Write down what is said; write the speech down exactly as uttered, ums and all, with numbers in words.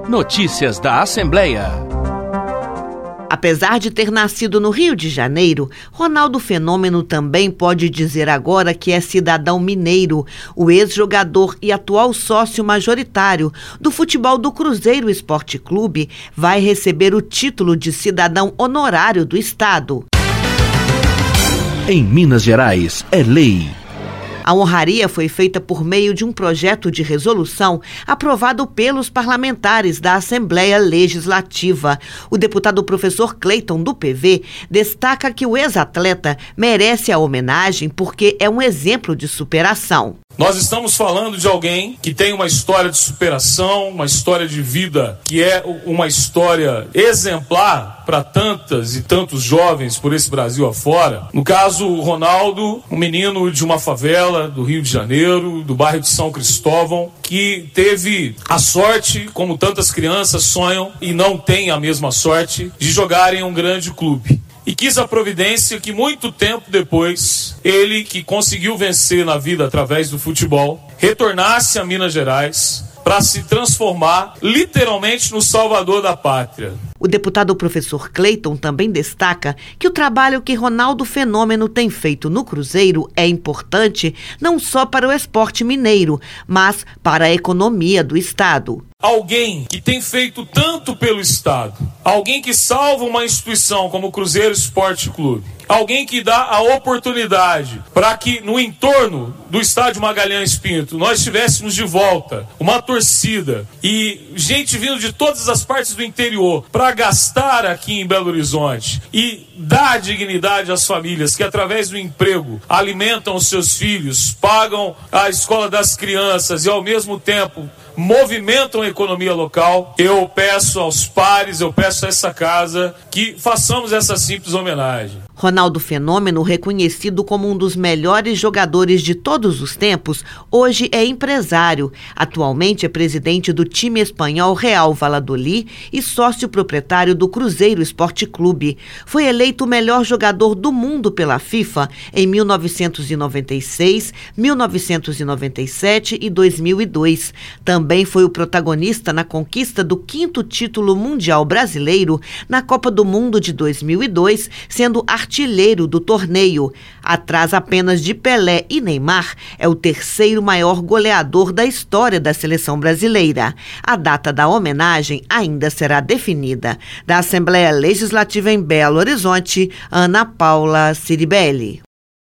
Notícias da Assembleia. Apesar de ter nascido no Rio de Janeiro, Ronaldo Fenômeno também pode dizer agora que é cidadão mineiro. O ex-jogador e atual sócio majoritário do futebol do Cruzeiro Esporte Clube vai receber o título de cidadão honorário do estado. Em Minas Gerais, é lei. A honraria foi feita por meio de um projeto de resolução aprovado pelos parlamentares da Assembleia Legislativa. O deputado professor Cleiton, do P V, destaca que o ex-atleta merece a homenagem porque é um exemplo de superação. Nós estamos falando de alguém que tem uma história de superação, uma história de vida que é uma história exemplar para tantas e tantos jovens por esse Brasil afora. No caso, o Ronaldo, um menino de uma favela do Rio de Janeiro, do bairro de São Cristóvão, que teve a sorte, como tantas crianças sonham e não têm a mesma sorte, de jogar em um grande clube. E quis a providência que muito tempo depois, ele que conseguiu vencer na vida através do futebol, retornasse a Minas Gerais para se transformar literalmente no salvador da pátria. O deputado professor Cleiton também destaca que o trabalho que Ronaldo Fenômeno tem feito no Cruzeiro é importante não só para o esporte mineiro, mas para a economia do estado. Alguém que tem feito tanto pelo estado, alguém que salva uma instituição como o Cruzeiro Esporte Clube, alguém que dá a oportunidade para que no entorno do estádio Magalhães Pinto nós tivéssemos de volta uma torcida e gente vindo de todas as partes do interior para gastar aqui em Belo Horizonte e dar dignidade às famílias que através do emprego alimentam os seus filhos, pagam a escola das crianças e ao mesmo tempo movimentam a economia local. Eu peço aos pares, eu peço a essa casa que façamos essa simples homenagem. Ronaldo Fenômeno, reconhecido como um dos melhores jogadores de todos os tempos, hoje é empresário. Atualmente é presidente do time espanhol Real Valladolid e sócio proprietário do Cruzeiro Esporte Clube. Foi eleito o melhor jogador do mundo pela FIFA em mil novecentos e noventa e seis, mil novecentos e noventa e sete e dois mil e dois. Também foi o protagonista na conquista do quinto título mundial brasileiro na Copa do Mundo de dois mil e dois, sendo artilheiro do torneio. Atrás apenas de Pelé e Neymar, é o terceiro maior goleador da história da seleção brasileira. A data da homenagem ainda será definida. Da Assembleia Legislativa em Belo Horizonte, Ana Paula Ciribelli.